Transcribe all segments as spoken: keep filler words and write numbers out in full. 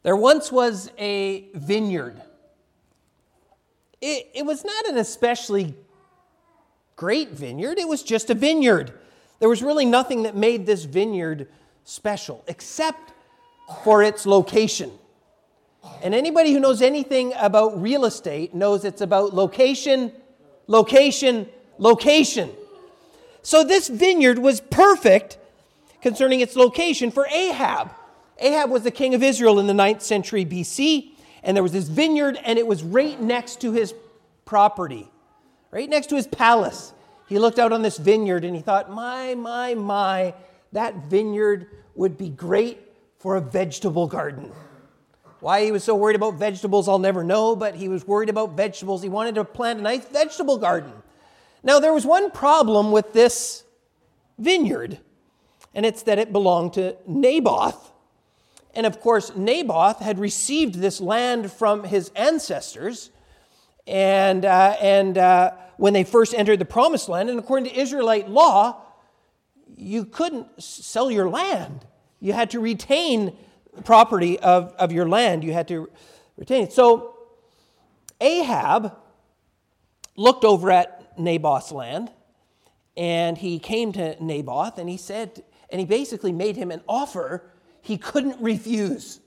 There once was a vineyard. It, it was not an especially great vineyard. It was just a vineyard. There was really nothing that made this vineyard special, except for its location. And anybody who knows anything about real estate knows it's about location, location, location. So this vineyard was perfect concerning its location for Ahab. Ahab was the king of Israel in the ninth century B C, and there was this vineyard, and it was right next to his property, right next to his palace. He looked out on this vineyard, and he thought, my, my, my, that vineyard would be great for a vegetable garden. Why he was so worried about vegetables, I'll never know, but he was worried about vegetables. He wanted to plant a nice vegetable garden. Now, there was one problem with this vineyard, and it's that it belonged to Naboth. And of course, Naboth had received this land from his ancestors, and uh, and uh, when they first entered the Promised Land, and according to Israelite law, you couldn't sell your land. You had to retain the property of, of your land. You had to retain it. So Ahab looked over at Naboth's land, and he came to Naboth, and he said, and he basically made him an offer he couldn't refuse.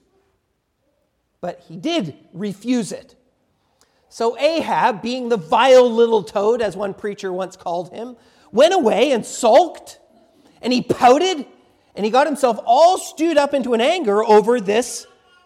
But he did refuse it. So Ahab, being the vile little toad, as one preacher once called him, went away and sulked, and he pouted, and he got himself all stewed up into an anger over this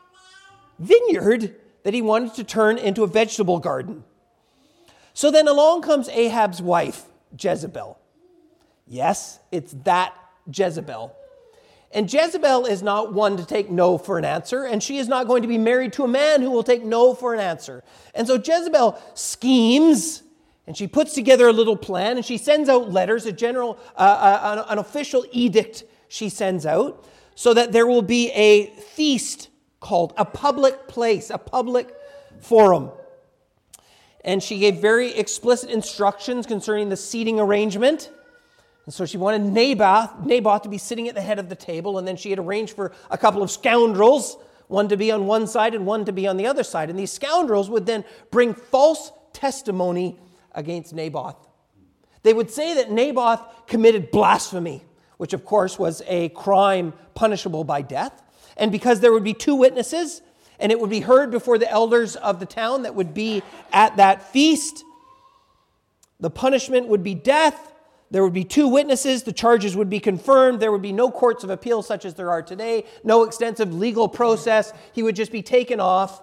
vineyard that he wanted to turn into a vegetable garden. So then along comes Ahab's wife, Jezebel. Yes, it's that Jezebel. And Jezebel is not one to take no for an answer, and she is not going to be married to a man who will take no for an answer. And so Jezebel schemes, and she puts together a little plan, and she sends out letters, a general, uh, uh, an, an official edict she sends out, so that there will be a feast called a public place, a public forum. And she gave very explicit instructions concerning the seating arrangement. And so she wanted Naboth, Naboth to be sitting at the head of the table, and then she had arranged for a couple of scoundrels, one to be on one side and one to be on the other side. And these scoundrels would then bring false testimony against Naboth. They would say that Naboth committed blasphemy, which of course was a crime punishable by death. And because there would be two witnesses, and it would be heard before the elders of the town that would be at that feast, the punishment would be death. There would be two witnesses. The charges would be confirmed. There would be no courts of appeal such as there are today, no extensive legal process. He would just be taken off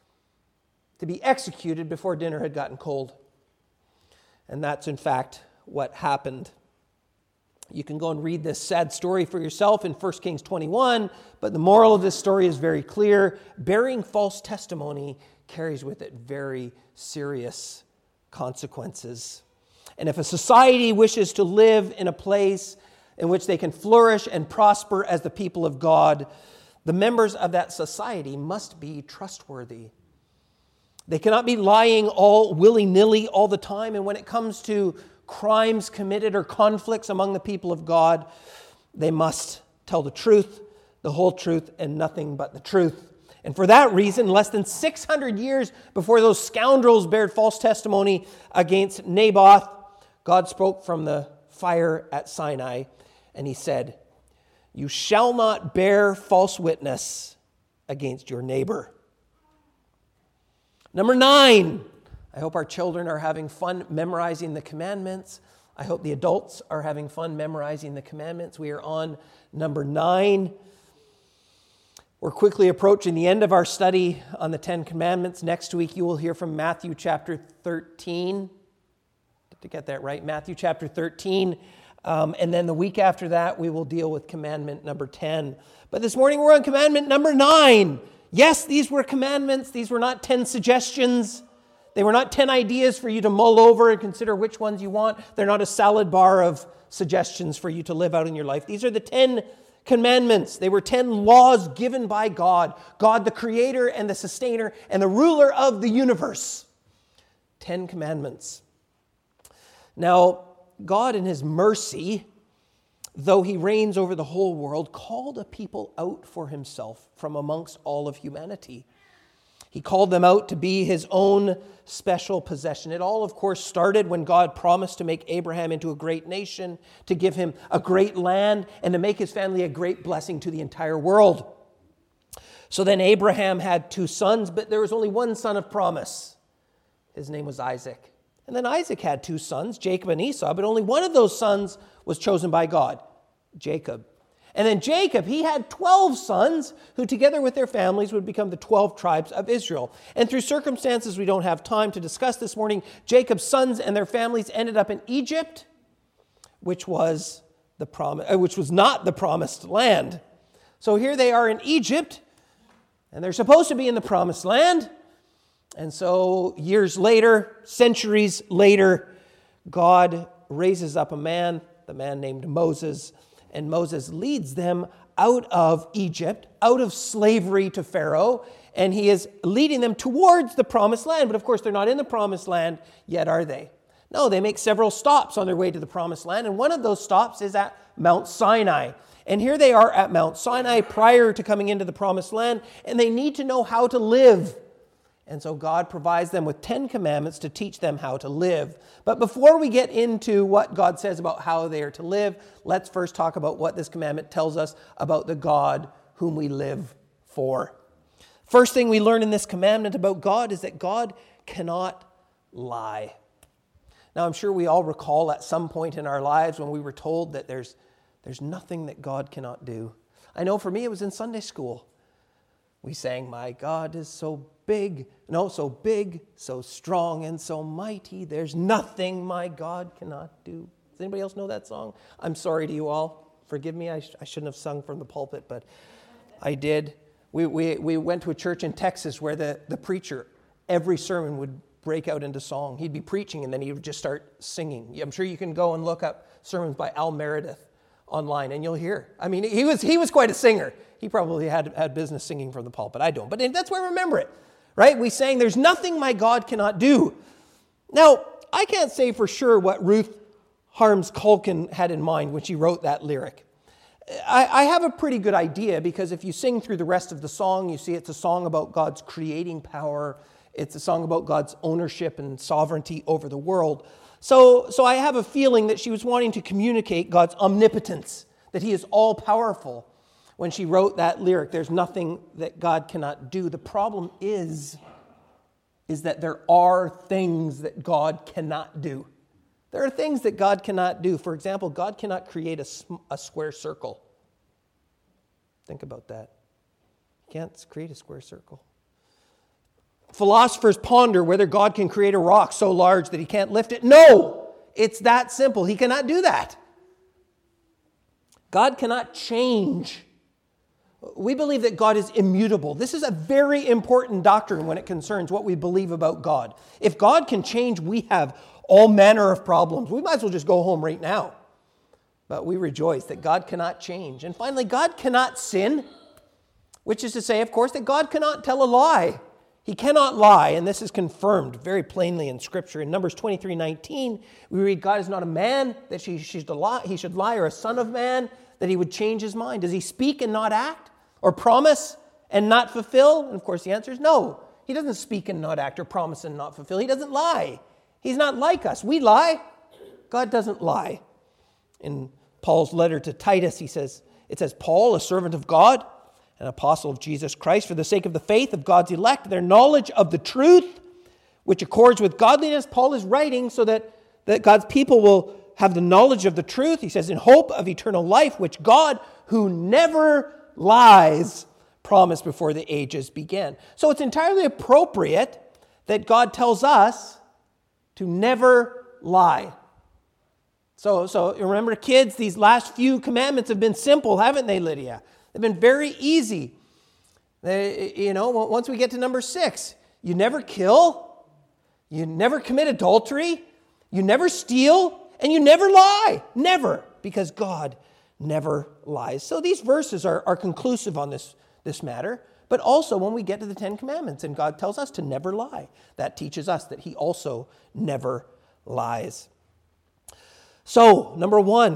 to be executed before dinner had gotten cold. And that's, in fact, what happened. You can go and read this sad story for yourself in First Kings twenty-one, but the moral of this story is very clear. Bearing false testimony carries with it very serious consequences. And if a society wishes to live in a place in which they can flourish and prosper as the people of God, the members of that society must be trustworthy. They cannot be lying all willy-nilly all the time. And when it comes to crimes committed or conflicts among the people of God, they must tell the truth, the whole truth, and nothing but the truth. And for that reason, less than six hundred years before those scoundrels bared false testimony against Naboth, God spoke from the fire at Sinai, and he said, "You shall not bear false witness against your neighbor." Number nine, I hope our children are having fun memorizing the commandments. I hope the adults are having fun memorizing the commandments. We are on number nine. We're quickly approaching the end of our study on the Ten Commandments. Next week, you will hear from Matthew chapter thirteen. To get that right, Matthew chapter thirteen. Um, and then the week after that, we will deal with commandment number ten. But this morning, we're on commandment number nine. Yes, these were commandments. These were not ten suggestions. They were not ten ideas for you to mull over and consider which ones you want. They're not a salad bar of suggestions for you to live out in your life. These are the ten commandments. They were ten laws given by God. God, the creator and the sustainer and the ruler of the universe. Ten commandments. Now, God in his mercy though he reigns over the whole world, called a people out for himself from amongst all of humanity. He called them out to be his own special possession. It all, of course, started when God promised to make Abraham into a great nation, to give him a great land, and to make his family a great blessing to the entire world. So then Abraham had two sons, but there was only one son of promise. His name was Isaac. And then Isaac had two sons, Jacob and Esau, but only one of those sons was chosen by God, Jacob. And then Jacob, he had twelve sons who together with their families would become the twelve tribes of Israel. And through circumstances we don't have time to discuss this morning, Jacob's sons and their families ended up in Egypt, which was the prom- uh, which was not the promised land. So here they are in Egypt, and they're supposed to be in the promised land. And so years later, centuries later, God raises up a man, the man named Moses, and Moses leads them out of Egypt, out of slavery to Pharaoh, and he is leading them towards the promised land. But of course, they're not in the promised land yet, are they? No, they make several stops on their way to the promised land, and one of those stops is at Mount Sinai. And here they are at Mount Sinai prior to coming into the promised land, and they need to know how to live. And so God provides them with Ten Commandments to teach them how to live. But before we get into what God says about how they are to live, let's first talk about what this commandment tells us about the God whom we live for. First thing we learn in this commandment about God is that God cannot lie. Now, I'm sure we all recall at some point in our lives when we were told that there's, there's nothing that God cannot do. I know for me it was in Sunday school. We sang, "My God is so big, no, so big, so strong, and so mighty. There's nothing my God cannot do." Does anybody else know that song? I'm sorry to you all. Forgive me, I, sh- I shouldn't have sung from the pulpit, but I did. We, we, we went to a church in Texas where the, the preacher, every sermon would break out into song. He'd be preaching, and then he would just start singing. I'm sure you can go and look up sermons by Al Meredith online, and you'll hear. I mean, he was he was quite a singer. He probably had, had business singing from the pulpit. I don't. But that's why I remember it, right? We sang, "There's nothing my God cannot do." Now, I can't say for sure what Ruth Harms Culkin had in mind when she wrote that lyric. I, I have a pretty good idea, because if you sing through the rest of the song, you see it's a song about God's creating power. It's a song about God's ownership and sovereignty over the world. So, so I have a feeling that she was wanting to communicate God's omnipotence, that he is all-powerful. When she wrote that lyric, "There's nothing that God cannot do." The problem is, is that there are things that God cannot do. There are things that God cannot do. For example, God cannot create a, a square circle. Think about that. He can't create a square circle. Philosophers ponder whether God can create a rock so large that he can't lift it. No, it's that simple. He cannot do that. God cannot change. We believe that God is immutable. This is a very important doctrine when it concerns what we believe about God. If God can change, we have all manner of problems. We might as well just go home right now. But we rejoice that God cannot change. And finally, God cannot sin, which is to say, of course, that God cannot tell a lie. He cannot lie, and this is confirmed very plainly in Scripture. In Numbers twenty-three nineteen, we read, "God is not a man that he should lie, he should lie, or a son of man that he would change his mind. Does he speak and not act? Or promise and not fulfill?" And of course the answer is no. He doesn't speak and not act, or promise and not fulfill. He doesn't lie. He's not like us. We lie. God doesn't lie. In Paul's letter to Titus, he says, it says, "Paul, a servant of God, an apostle of Jesus Christ, for the sake of the faith of God's elect, their knowledge of the truth, which accords with godliness." Paul is writing so that, that God's people will have the knowledge of the truth. He says, "In hope of eternal life, which God, who never lies, promised before the ages began." So it's entirely appropriate that God tells us to never lie. So, so remember, kids, these last few commandments have been simple, haven't they, Lydia? They've been very easy. They, you know, once we get to number six, you never kill, you never commit adultery, you never steal, and you never lie. Never, because God never lies. So these verses are, are conclusive on this, this matter. But also when we get to the Ten Commandments and God tells us to never lie, that teaches us that he also never lies. So, number one,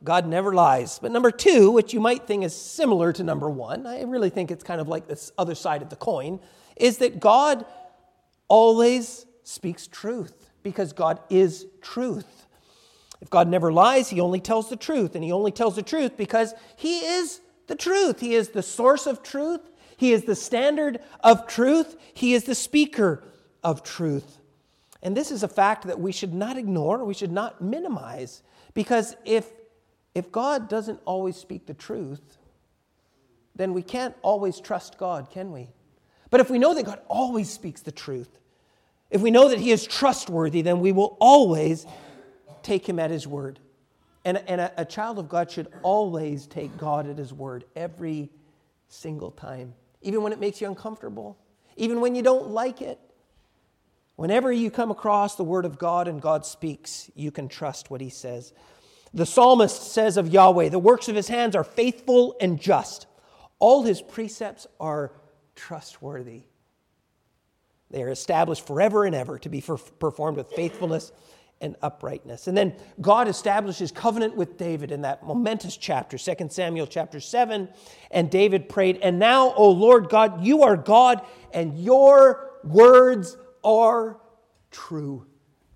God never lies. But number two, which you might think is similar to number one, I really think it's kind of like this other side of the coin, is that God always speaks truth because God is truth. If God never lies, he only tells the truth. And he only tells the truth because he is the truth. He is the source of truth. He is the standard of truth. He is the speaker of truth. And this is a fact that we should not ignore, we should not minimize. Because if, if God doesn't always speak the truth, then we can't always trust God, can we? But if we know that God always speaks the truth, if we know that he is trustworthy, then we will always take him at his word. And, and a, a child of God should always take God at his word every single time. Even when it makes you uncomfortable. Even when you don't like it. Whenever you come across the word of God and God speaks, you can trust what he says. The psalmist says of Yahweh, the works of his hands are faithful and just. All his precepts are trustworthy. They are established forever and ever to be performed with faithfulness and uprightness. And then God establishes covenant with David in that momentous chapter, Second Samuel chapter seven. And David prayed, "And now, O Lord God, you are God, and your words are true."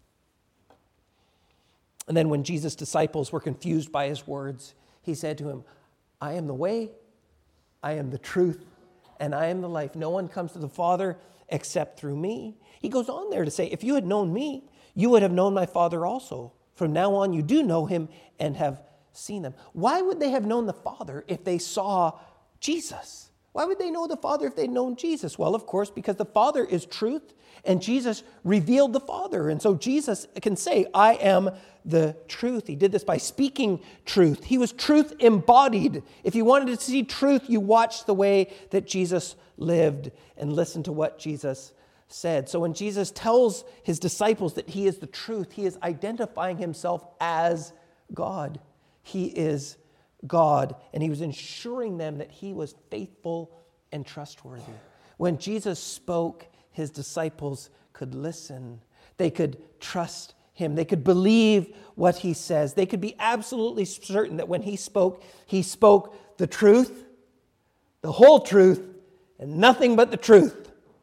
And then when Jesus' disciples were confused by his words, he said to him, "I am the way, I am the truth, and I am the life. No one comes to the Father except through me." He goes on there to say, "If you had known me, you would have known my Father also. From now on, you do know him and have seen him." Why would they have known the Father if they saw Jesus? Why would they know the Father if they'd known Jesus? Well, of course, because the Father is truth, and Jesus revealed the Father. And so Jesus can say, "I am the truth." He did this by speaking truth. He was truth embodied. If you wanted to see truth, you watched the way that Jesus lived and listened to what Jesus said. So when Jesus tells his disciples that he is the truth, he is identifying himself as God. He is God, and he was ensuring them that he was faithful and trustworthy. When Jesus spoke, his disciples could listen. They could trust him. They could believe what he says. They could be absolutely certain that when he spoke, he spoke the truth, the whole truth, and nothing but the truth.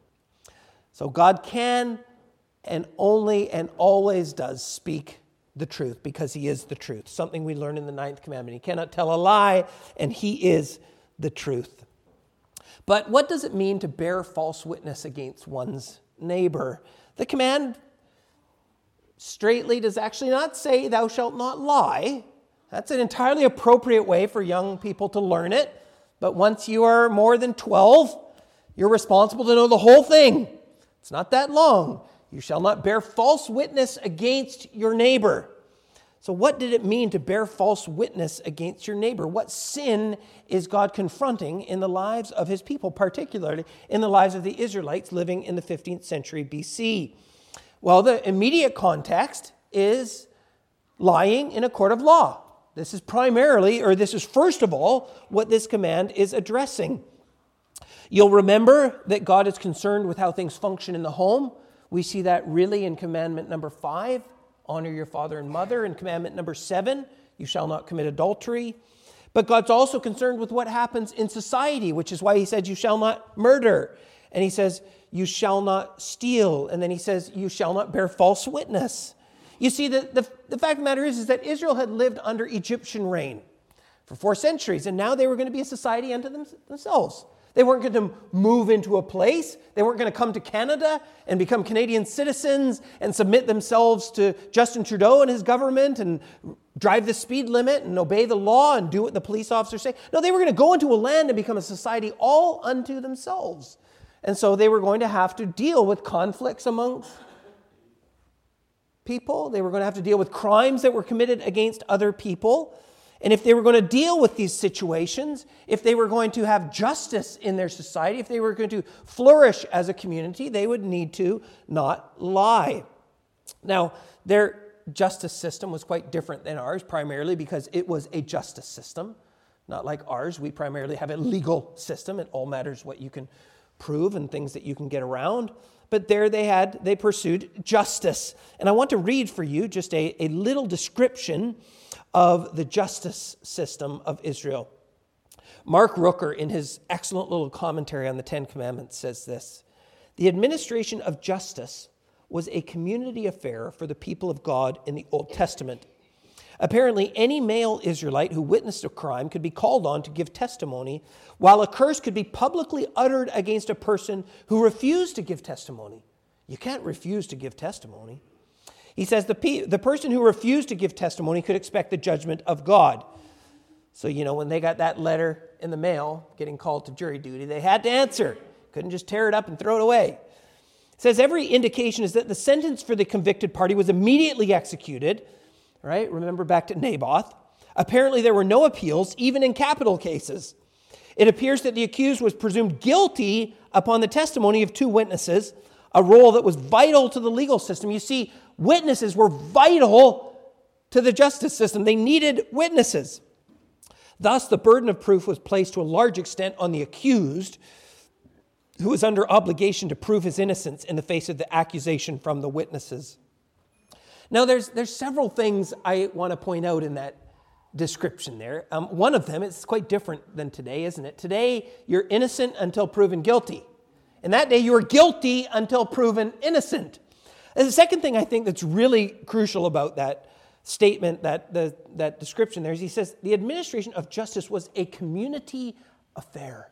So God can and only and always does speak the truth because he is the truth. Something we learn in the ninth commandment. He cannot tell a lie, and he is the truth. But what does it mean to bear false witness against one's neighbor? The command straightly does actually not say, "Thou shalt not lie." That's an entirely appropriate way for young people to learn it. But once you are more than twelve, you're responsible to know the whole thing. It's not that long. "You shall not bear false witness against your neighbor." So what did it mean to bear false witness against your neighbor? What sin is God confronting in the lives of his people, particularly in the lives of the Israelites living in the fifteenth century B C? Well, the immediate context is lying in a court of law. This is primarily, or this is first of all, what this command is addressing. You'll remember that God is concerned with how things function in the home. We see that really in commandment number five, honor your father and mother. In commandment number seven, you shall not commit adultery. But God's also concerned with what happens in society, which is why he said, "You shall not murder." And he says, "You shall not steal." And then he says, "You shall not bear false witness." You see, the, the, the fact of the matter is, is that Israel had lived under Egyptian reign for four centuries, and now they were going to be a society unto them, themselves. They weren't going to move into a place. They weren't going to come to Canada and become Canadian citizens and submit themselves to Justin Trudeau and his government and drive the speed limit and obey the law and do what the police officers say. No, they were going to go into a land and become a society all unto themselves. And so they were going to have to deal with conflicts amongst people. They were going to have to deal with crimes that were committed against other people. And if they were going to deal with these situations, if they were going to have justice in their society, if they were going to flourish as a community, they would need to not lie. Now, their justice system was quite different than ours, primarily because it was a justice system. Not like ours. We primarily have a legal system. It all matters what you can prove and things that you can get around. But there they had, they pursued justice. And I want to read for you just a, a little description of the justice system of Israel. Mark Rooker, in his excellent little commentary on the Ten Commandments, says this: "The administration of justice was a community affair for the people of God in the Old Testament. Apparently, any male Israelite who witnessed a crime could be called on to give testimony, while a curse could be publicly uttered against a person who refused to give testimony." You can't refuse to give testimony. He says the, pe- the person who refused to give testimony could expect the judgment of God. So, you know, when they got that letter in the mail getting called to jury duty, they had to answer. Couldn't just tear it up and throw it away. It says every indication is that the sentence for the convicted party was immediately executed. Right? Remember back to Naboth. Apparently there were no appeals, even in capital cases. It appears that the accused was presumed guilty upon the testimony of two witnesses, a role that was vital to the legal system. You see, witnesses were vital to the justice system. They needed witnesses. Thus, the burden of proof was placed to a large extent on the accused, who was under obligation to prove his innocence in the face of the accusation from the witnesses. Now, there's there's several things I want to point out in that description there. Um, one of them is quite different than today, isn't it? Today, you're innocent until proven guilty. In that day, you were guilty until proven innocent. And the second thing I think that's really crucial about that statement, that the, that description there, is he says, the administration of justice was a community affair.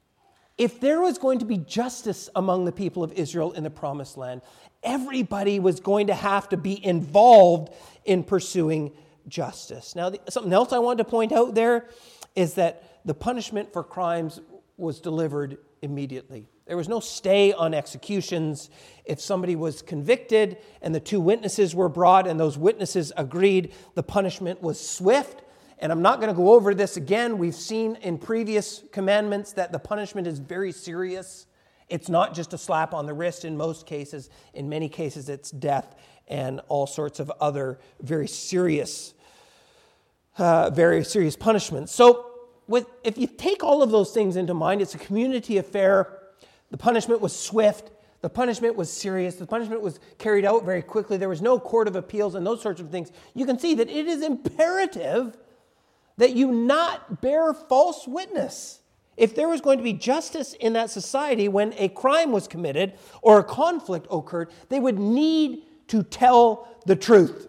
If there was going to be justice among the people of Israel in the Promised Land, everybody was going to have to be involved in pursuing justice. Now, the, something else I wanted to point out there is that the punishment for crimes was delivered immediately. There was no stay on executions. If somebody was convicted and the two witnesses were brought and those witnesses agreed, the punishment was swift. And I'm not going to go over this again. We've seen in previous commandments that the punishment is very serious. It's not just a slap on the wrist in most cases. In many cases, it's death and all sorts of other very serious, uh, very serious punishments. So with, if you take all of those things into mind, it's a community affair. The punishment was swift. The punishment was serious. The punishment was carried out very quickly. There was no court of appeals and those sorts of things. You can see that it is imperative that you not bear false witness. If there was going to be justice in that society when a crime was committed or a conflict occurred, they would need to tell the truth.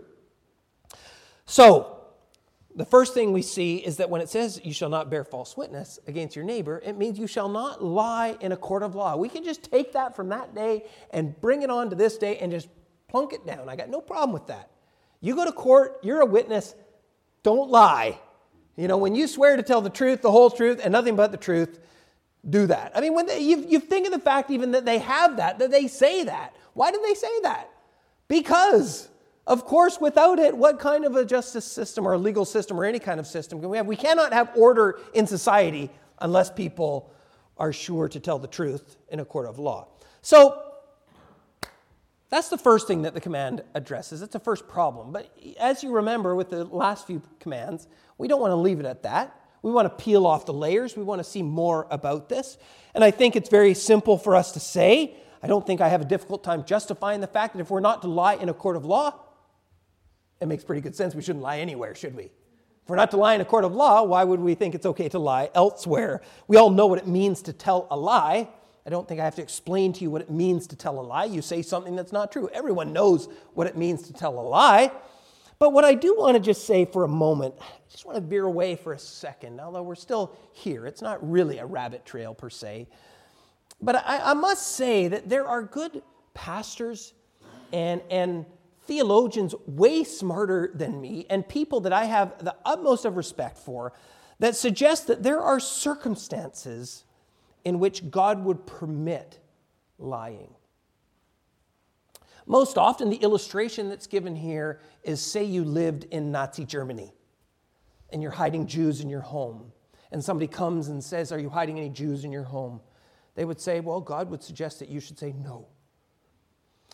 So, the first thing we see is that when it says you shall not bear false witness against your neighbor, it means you shall not lie in a court of law. We can just take that from that day and bring it on to this day and just plunk it down. I got no problem with that. You go to court, you're a witness, don't lie. You know, when you swear to tell the truth, the whole truth, and nothing but the truth, do that. I mean, when they, you, you think of the fact even that they have that, that they say that. Why do they say that? Because, of course, without it, what kind of a justice system or a legal system or any kind of system can we have? We cannot have order in society unless people are sure to tell the truth in a court of law. So, that's the first thing that the command addresses. It's the first problem. But as you remember with the last few commands, we don't want to leave it at that. We want to peel off the layers. We want to see more about this. And I think it's very simple for us to say. I don't think I have a difficult time justifying the fact that if we're not to lie in a court of law, it makes pretty good sense. We shouldn't lie anywhere, should we? If we're not to lie in a court of law, why would we think it's okay to lie elsewhere? We all know what it means to tell a lie. I don't think I have to explain to you what it means to tell a lie. You say something that's not true. Everyone knows what it means to tell a lie. But what I do want to just say for a moment, I just want to veer away for a second, although we're still here. It's not really a rabbit trail per se. But I, I must say that there are good pastors and, and theologians way smarter than me and people that I have the utmost of respect for that suggest that there are circumstances in which God would permit lying. Most often, the illustration that's given here is, say you lived in Nazi Germany and you're hiding Jews in your home. And somebody comes and says, are you hiding any Jews in your home? They would say, well, God would suggest that you should say no.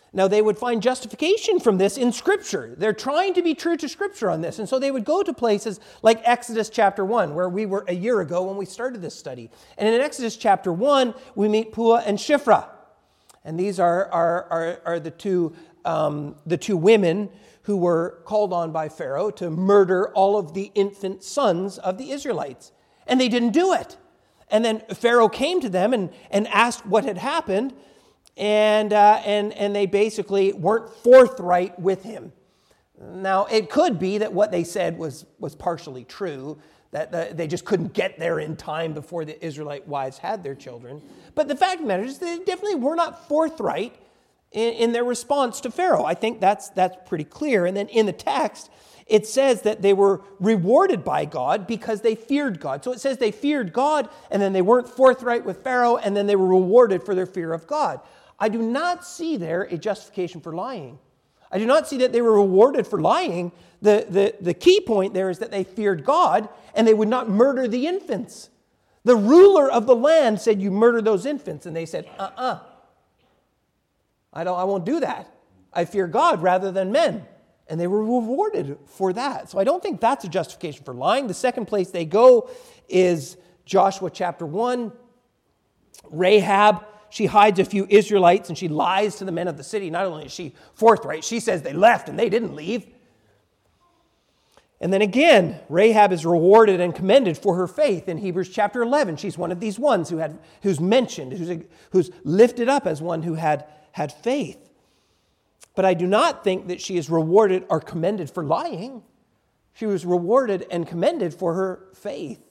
Now, they would find justification from this in Scripture. They're trying to be true to Scripture on this. And so they would go to places like Exodus chapter one, where we were a year ago when we started this study. And in Exodus chapter one, we meet Puah and Shiphrah. And these are, are, are, are the, two, um, the two women who were called on by Pharaoh to murder all of the infant sons of the Israelites. And they didn't do it. And then Pharaoh came to them and, and asked what had happened. And, uh, and, and they basically weren't forthright with him. Now, it could be that what they said was, was partially true, that the, they just couldn't get there in time before the Israelite wives had their children. But the fact of the matter is they definitely were not forthright in, in their response to Pharaoh. I think that's, that's pretty clear. And then in the text, it says that they were rewarded by God because they feared God. So it says they feared God, and then they weren't forthright with Pharaoh, and then they were rewarded for their fear of God. I do not see there a justification for lying. I do not see that they were rewarded for lying. The, the, the key point there is that they feared God and they would not murder the infants. The ruler of the land said, you murder those infants. And they said, uh-uh. I don't, I won't do that. I fear God rather than men. And they were rewarded for that. So I don't think that's a justification for lying. The second place they go is Joshua chapter one. Rahab. She hides a few Israelites and she lies to the men of the city. Not only is she forthright, she says they left and they didn't leave. And then again, Rahab is rewarded and commended for her faith in Hebrews chapter eleven. She's one of these ones who had, who's mentioned, who's, who's lifted up as one who had, had faith. But I do not think that she is rewarded or commended for lying. She was rewarded and commended for her faith.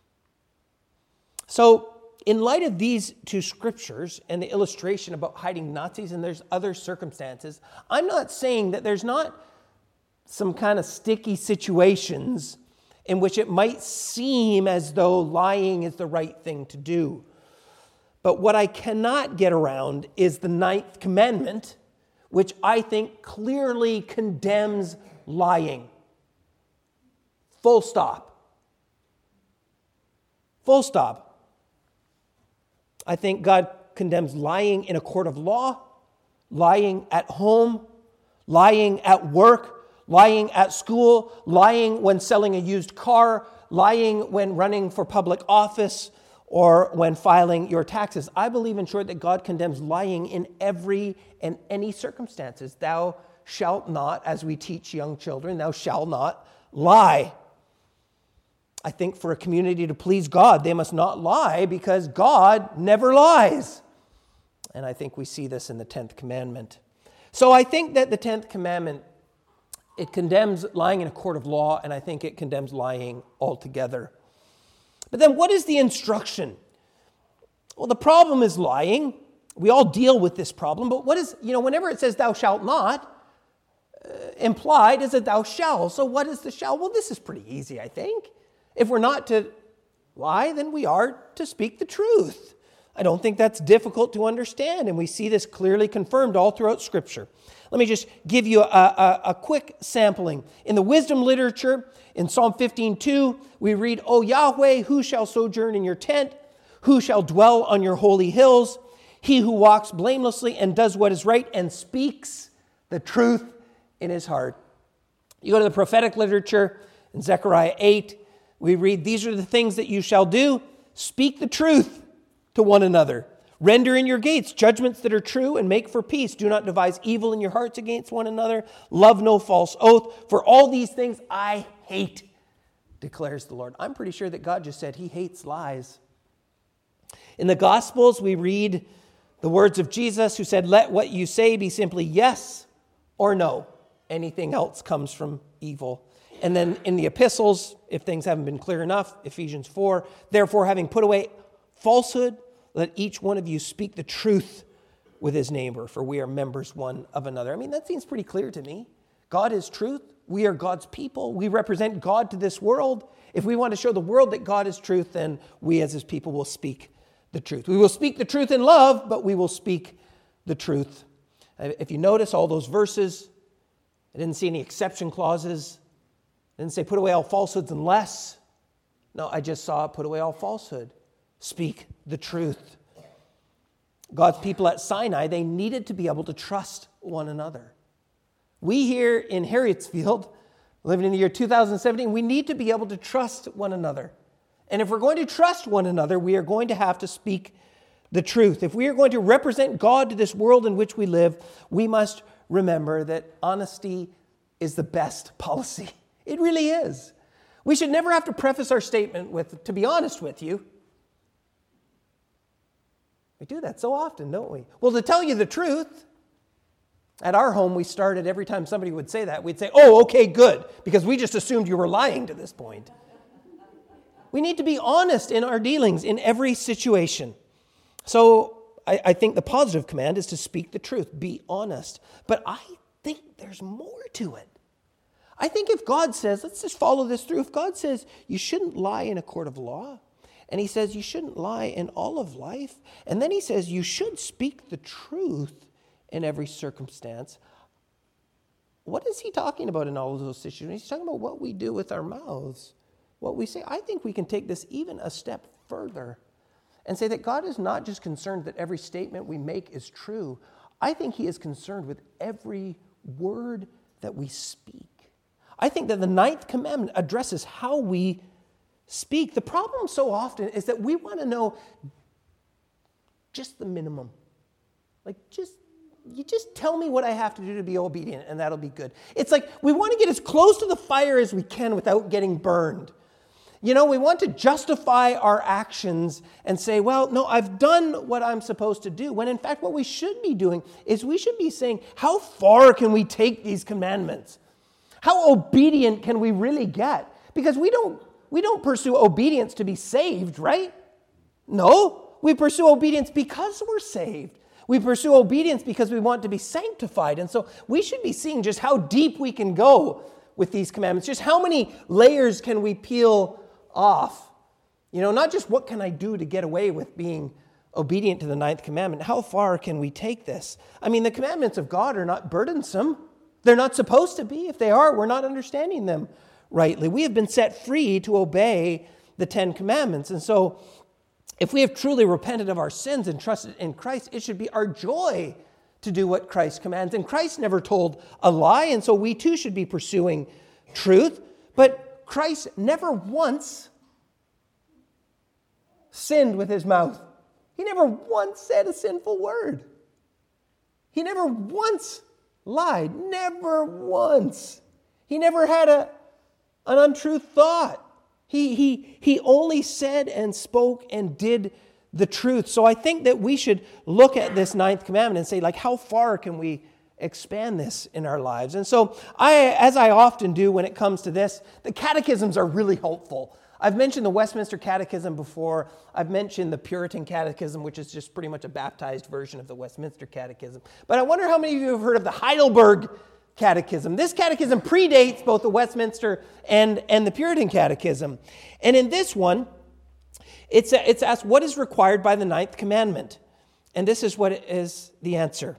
So, in light of these two scriptures and the illustration about hiding Nazis, and there's other circumstances, I'm not saying that there's not some kind of sticky situations in which it might seem as though lying is the right thing to do. But what I cannot get around is the ninth commandment, which I think clearly condemns lying. Full stop. Full stop. I think God condemns lying in a court of law, lying at home, lying at work, lying at school, lying when selling a used car, lying when running for public office, or when filing your taxes. I believe, in short, that God condemns lying in every and any circumstances. Thou shalt not, as we teach young children, thou shalt not lie. I think for a community to please God, they must not lie because God never lies. And I think we see this in the tenth commandment. So I think that the tenth commandment, it condemns lying in a court of law, and I think it condemns lying altogether. But then what is the instruction? Well, the problem is lying. We all deal with this problem, but what is, you know, whenever it says thou shalt not, uh, implied is that thou shalt. So what is the shall? Well, this is pretty easy, I think. If we're not to lie, then we are to speak the truth. I don't think that's difficult to understand, and we see this clearly confirmed all throughout Scripture. Let me just give you a, a, a quick sampling. In the wisdom literature, in Psalm fifteen two, we read, O Yahweh, who shall sojourn in your tent? Who shall dwell on your holy hills? He who walks blamelessly and does what is right and speaks the truth in his heart. You go to the prophetic literature, in Zechariah eight, we read, these are the things that you shall do. Speak the truth to one another. Render in your gates judgments that are true and make for peace. Do not devise evil in your hearts against one another. Love no false oath. For all these things I hate, declares the Lord. I'm pretty sure that God just said he hates lies. In the Gospels, we read the words of Jesus who said, let what you say be simply yes or no. Anything else comes from evil. And then in the epistles, if things haven't been clear enough, Ephesians four, therefore having put away falsehood, let each one of you speak the truth with his neighbor, for we are members one of another. I mean, that seems pretty clear to me. God is truth. We are God's people. We represent God to this world. If we want to show the world that God is truth, then we as his people will speak the truth. We will speak the truth in love, but we will speak the truth. If you notice all those verses, I didn't see any exception clauses. I didn't say put away all falsehoods unless. No, I just saw put away all falsehood. Speak the truth. God's people at Sinai, they needed to be able to trust one another. We here in Harrietsfield, living in the year two thousand seventeen, we need to be able to trust one another. And if we're going to trust one another, we are going to have to speak the truth. If we are going to represent God to this world in which we live, we must remember that honesty is the best policy. It really is. We should never have to preface our statement with, to be honest with you. We do that so often, don't we? Well, to tell you the truth, at our home, we started every time somebody would say that, we'd say, oh, okay, good, because we just assumed you were lying to this point. We need to be honest in our dealings in every situation. So I, I think the positive command is to speak the truth, be honest. But I think there's more to it. I think if God says, let's just follow this through. If God says you shouldn't lie in a court of law, and he says you shouldn't lie in all of life, and then he says you should speak the truth in every circumstance, what is he talking about in all of those situations? He's talking about what we do with our mouths, what we say. I think we can take this even a step further and say that God is not just concerned that every statement we make is true. I think he is concerned with every word that we speak. I think that the ninth commandment addresses how we speak. The problem so often is that we want to know just the minimum. Like, just, you just tell me what I have to do to be obedient, and that'll be good. It's like we want to get as close to the fire as we can without getting burned. You know, we want to justify our actions and say, well, no, I've done what I'm supposed to do. When in fact, what we should be doing is we should be saying, how far can we take these commandments? How obedient can we really get? Because we don't, we don't pursue obedience to be saved, right? No, we pursue obedience because we're saved. We pursue obedience because we want to be sanctified. And so we should be seeing just how deep we can go with these commandments. Just how many layers can we peel off? You know, not just what can I do to get away with being obedient to the ninth commandment. How far can we take this? I mean, the commandments of God are not burdensome. They're not supposed to be. If they are, we're not understanding them rightly. We have been set free to obey the Ten Commandments. And so if we have truly repented of our sins and trusted in Christ, it should be our joy to do what Christ commands. And Christ never told a lie, and so we too should be pursuing truth. But Christ never once sinned with his mouth. He never once said a sinful word. He never once lied. Never once. He never had a, an untrue thought. He, he, he only said and spoke and did the truth. So I think that we should look at this ninth commandment and say, like, how far can we expand this in our lives? And so I, as I often do when it comes to this, the catechisms are really helpful. I've mentioned the Westminster Catechism before. I've mentioned the Puritan Catechism, which is just pretty much a baptized version of the Westminster Catechism. But I wonder how many of you have heard of the Heidelberg Catechism. This catechism predates both the Westminster and, and the Puritan Catechism. And in this one, it's, it's asked, what is required by the ninth commandment? And this is what is the answer.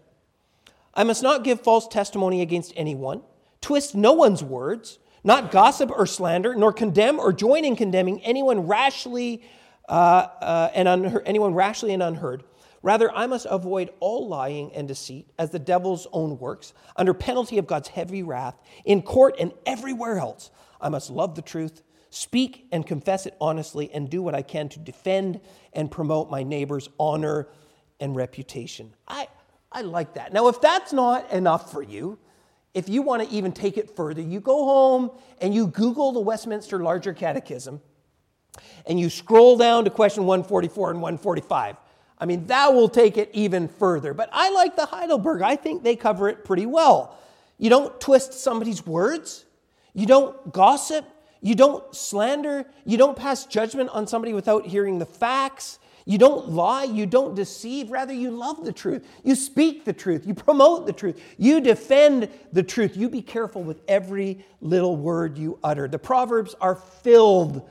I must not give false testimony against anyone, twist no one's words, not gossip or slander, nor condemn or join in condemning anyone rashly uh, uh, and unheard, anyone rashly and unheard. Rather, I must avoid all lying and deceit as the devil's own works, under penalty of God's heavy wrath, in court and everywhere else. I must love the truth, speak and confess it honestly, and do what I can to defend and promote my neighbor's honor and reputation. I, I like that. Now, if that's not enough for you, if you want to even take it further, you go home and you Google the Westminster Larger Catechism and you scroll down to question one forty-four and one forty-five. I mean, that will take it even further. But I like the Heidelberg. I think they cover it pretty well. You don't twist somebody's words. You don't gossip. You don't slander. You don't pass judgment on somebody without hearing the facts. You don't lie, you don't deceive, rather you love the truth. You speak the truth, you promote the truth, you defend the truth. You be careful with every little word you utter. The Proverbs are filled,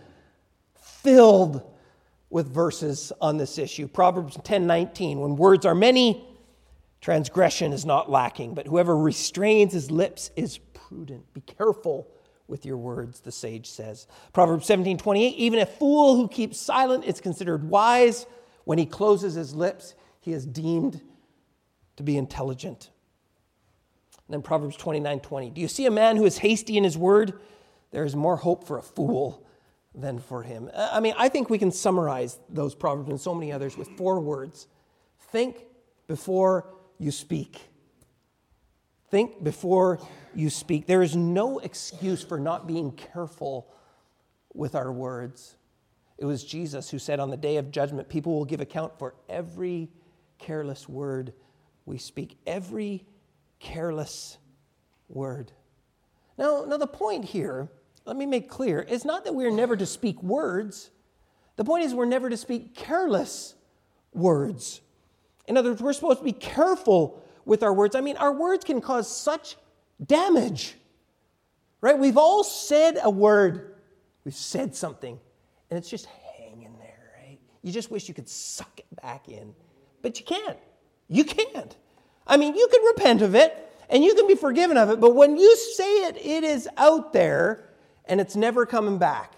filled with verses on this issue. Proverbs ten nineteen, when words are many, transgression is not lacking, but whoever restrains his lips is prudent. Be careful with your words, the sage says. Proverbs seventeen twenty-eight, even a fool who keeps silent is considered wise. When he closes his lips, he is deemed to be intelligent. And then Proverbs twenty-nine twenty. Do you see a man who is hasty in his word? There is more hope for a fool than for him. I mean, I think we can summarize those Proverbs and so many others with four words. Think before you speak. Think before you speak. There is no excuse for not being careful with our words. It was Jesus who said on the day of judgment, people will give account for every careless word we speak. Every careless word. Now, now the point here, let me make clear, is not that we're never to speak words. The point is we're never to speak careless words. In other words, we're supposed to be careful with our words. I mean, our words can cause such damage, right? We've all said a word. We've said something, and it's just hanging there, right? You just wish you could suck it back in, but you can't. You can't. I mean, you can repent of it, and you can be forgiven of it, but when you say it, it is out there, and it's never coming back.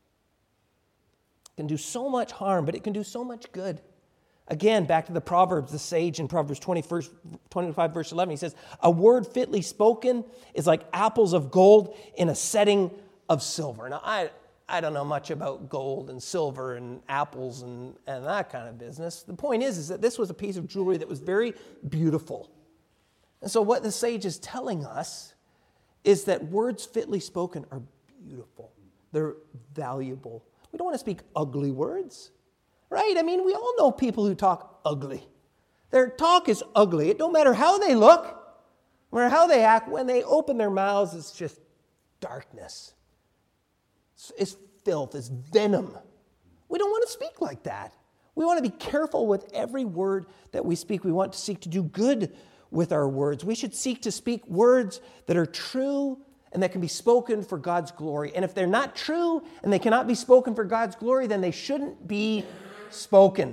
It can do so much harm, but it can do so much good. Again, back to the Proverbs, the sage in Proverbs twenty-five, verse eleven, he says, a word fitly spoken is like apples of gold in a setting of silver. Now, I, I don't know much about gold and silver and apples and, and that kind of business. The point is, is that this was a piece of jewelry that was very beautiful. And so what the sage is telling us is that words fitly spoken are beautiful. They're valuable. We don't want to speak ugly words. Right? I mean, we all know people who talk ugly. Their talk is ugly. It don't matter how they look, no matter how they act. When they open their mouths, it's just darkness. It's, it's filth. It's venom. We don't want to speak like that. We want to be careful with every word that we speak. We want to seek to do good with our words. We should seek to speak words that are true and that can be spoken for God's glory. And if they're not true and they cannot be spoken for God's glory, then they shouldn't be spoken.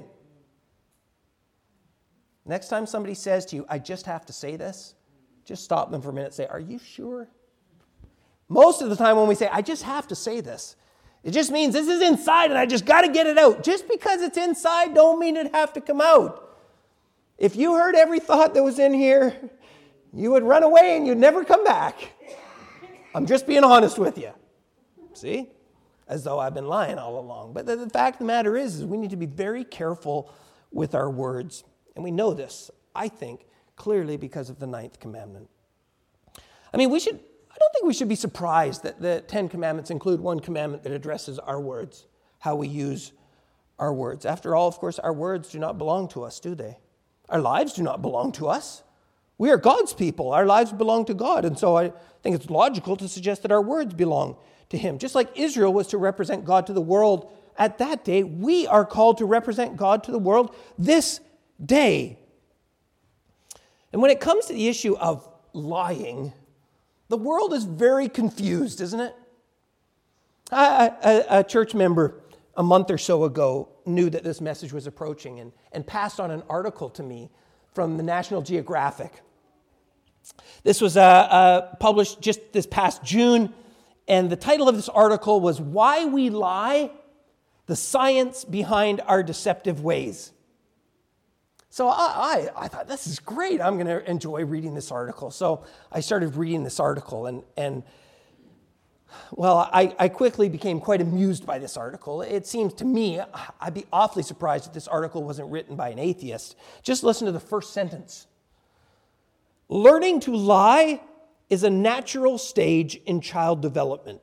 Next time somebody says to you, I just have to say this, just stop them for a minute and say, are you sure? Most of the time when we say, I just have to say this, it just means this is inside and I just got to get it out. Just because it's inside don't mean it have to come out. If you heard every thought that was in here, you would run away and you'd never come back. I'm just being honest with you. See? As though I've been lying all along. But the, the fact of the matter is, is we need to be very careful with our words. And we know this, I think, clearly because of the ninth commandment. I mean, we should, I don't think we should be surprised that the Ten Commandments include one commandment that addresses our words, how we use our words. After all, of course, our words do not belong to us, do they? Our lives do not belong to us. We are God's people. Our lives belong to God. And so I think it's logical to suggest that our words belong to him. Just like Israel was to represent God to the world at that day, we are called to represent God to the world this day. And when it comes to the issue of lying, the world is very confused, isn't it? I, a, a church member a month or so ago knew that this message was approaching and, and passed on an article to me from the National Geographic. This was uh, uh, published just this past June. And the title of this article was Why We Lie, the Science Behind Our Deceptive Ways. So I, I, I thought, this is great. I'm going to enjoy reading this article. So I started reading this article. And, and well, I, I quickly became quite amused by this article. It seems to me, I'd be awfully surprised if this article wasn't written by an atheist. Just listen to the first sentence. Learning to lie is a natural stage in child development.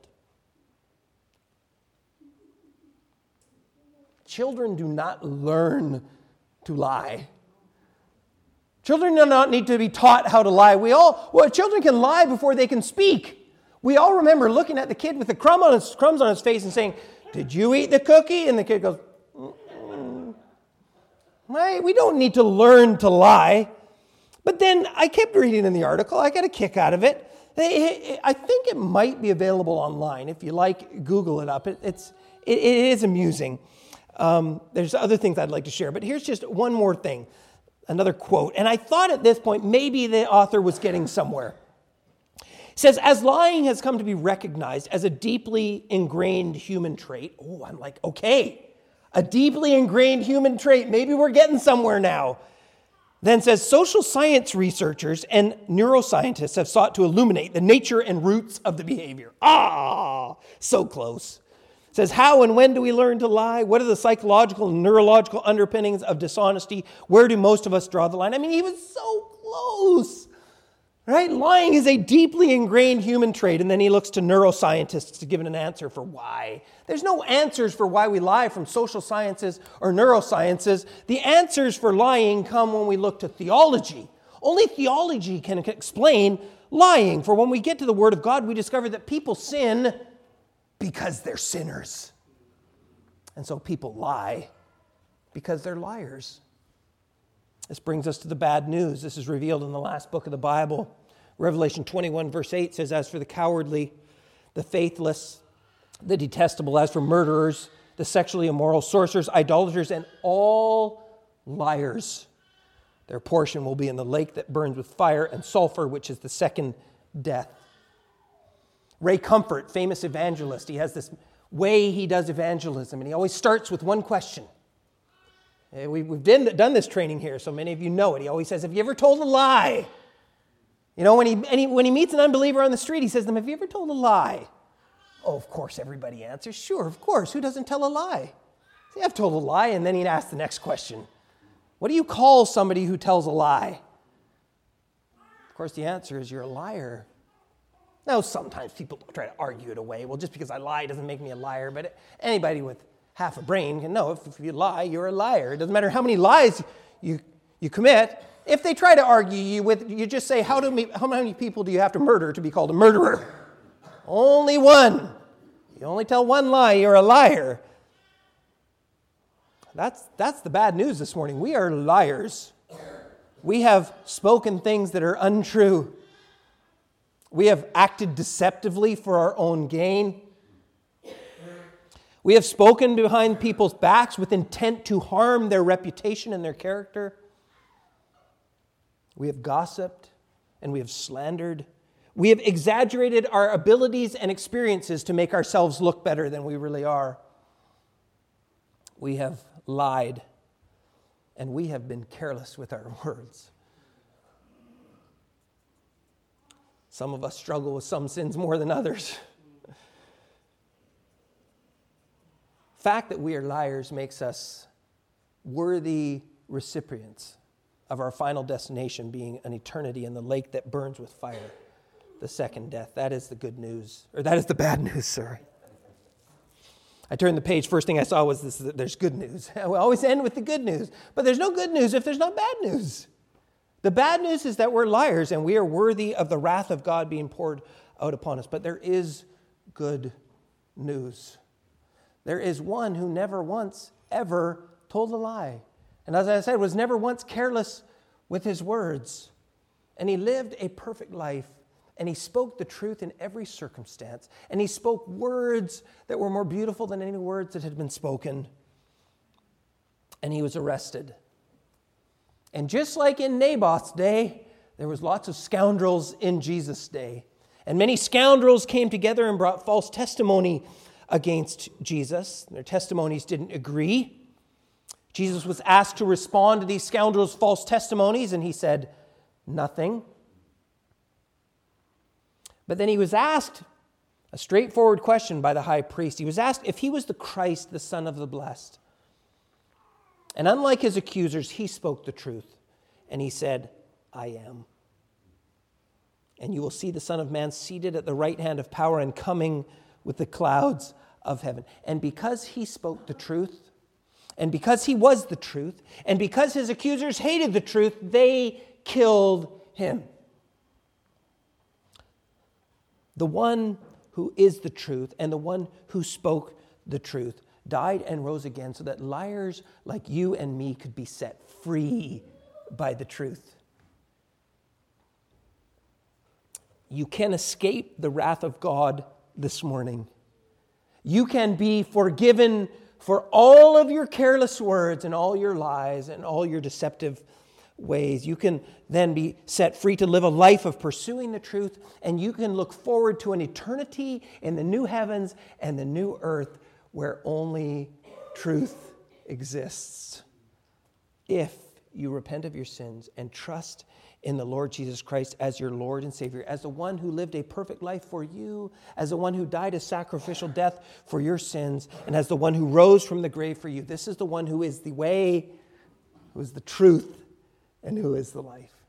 Children do not learn to lie. Children do not need to be taught how to lie. We all, well, children can lie before they can speak. We all remember looking at the kid with the crumb on his, crumbs on his face and saying, did you eat the cookie? And the kid goes, mm-mm. Right? We don't need to learn to lie. But then I kept reading in the article. I got a kick out of it. I think it might be available online. If you like, Google it up. It, it's, it, it is amusing. Um, there's other things I'd like to share. But here's just one more thing. Another quote. And I thought at this point, maybe the author was getting somewhere. It says, as lying has come to be recognized as a deeply ingrained human trait. Oh, I'm like, okay. A deeply ingrained human trait. Maybe we're getting somewhere now. Then says, social science researchers and neuroscientists have sought to illuminate the nature and roots of the behavior. Ah, so close. It says, how and when do we learn to lie? What are the psychological and neurological underpinnings of dishonesty? Where do most of us draw the line? I mean, he was so close, right? Lying is a deeply ingrained human trait, and then he looks to neuroscientists to give an answer for why. There's no answers for why we lie from social sciences or neurosciences. The answers for lying come when we look to theology. Only theology can explain lying. For when we get to the Word of God, we discover that people sin because they're sinners. And so people lie because they're liars. This brings us to the bad news. This is revealed in the last book of the Bible. Revelation twenty-one verse eight says, as for the cowardly, the faithless, the detestable, as for murderers, the sexually immoral, sorcerers, idolaters, and all liars, their portion will be in the lake that burns with fire and sulfur, which is the second death. Ray Comfort, famous evangelist, he has this way he does evangelism, and he always starts with one question. We've done this training here, so many of you know it. He always says, have you ever told a lie? You know, when he, and he when he meets an unbeliever on the street, he says to them, have you ever told a lie? Oh, of course, everybody answers, sure, of course. Who doesn't tell a lie? See, I've told a lie, and then he'd ask the next question. What do you call somebody who tells a lie? Of course, the answer is you're a liar. Now, sometimes people try to argue it away. Well, just because I lie doesn't make me a liar, but anybody with half a brain can know if, if you lie, you're a liar. It doesn't matter how many lies you, you commit. If they try to argue you with, you just say, how, do me, how many people do you have to murder to be called a murderer? Only one. You only tell one lie, you're a liar. That's, that's the bad news this morning. We are liars. We have spoken things that are untrue. We have acted deceptively for our own gain. We have spoken behind people's backs with intent to harm their reputation and their character. We have gossiped and we have slandered. We have exaggerated our abilities and experiences to make ourselves look better than we really are. We have lied and we have been careless with our words. Some of us struggle with some sins more than others. The fact that we are liars makes us worthy recipients of our final destination being an eternity in the lake that burns with fire, the second death. That is the good news, or that is the bad news, sorry. I turned the page, first thing I saw was this, that there's good news. We always end with the good news, but there's no good news if there's not bad news. The bad news is that we're liars and we are worthy of the wrath of God being poured out upon us. But there is good news. There is one who never once, ever told a lie. And as I said, was never once careless with his words. And he lived a perfect life. And he spoke the truth in every circumstance. And he spoke words that were more beautiful than any words that had been spoken. And he was arrested. And just like in Naboth's day, there was lots of scoundrels in Jesus' day. And many scoundrels came together and brought false testimony against Jesus. Their testimonies didn't agree. Jesus was asked to respond to these scoundrels' false testimonies, and he said nothing. But then he was asked a straightforward question by the high priest. He was asked if he was the Christ, the Son of the Blessed. And unlike his accusers, he spoke the truth. And he said, I am. And you will see the Son of Man seated at the right hand of power and coming with the clouds of heaven. And because he spoke the truth, and because he was the truth, and because his accusers hated the truth, they killed him. The one who is the truth and the one who spoke the truth died and rose again so that liars like you and me could be set free by the truth. You can escape the wrath of God this morning. You can be forgiven for all of your careless words and all your lies and all your deceptive ways. You can then be set free to live a life of pursuing the truth, and you can look forward to an eternity in the new heavens and the new earth where only truth exists, if you repent of your sins and trust in the Lord Jesus Christ as your Lord and Savior, as the one who lived a perfect life for you, as the one who died a sacrificial death for your sins, and as the one who rose from the grave for you. This is the one who is the way, who is the truth, and who is the life.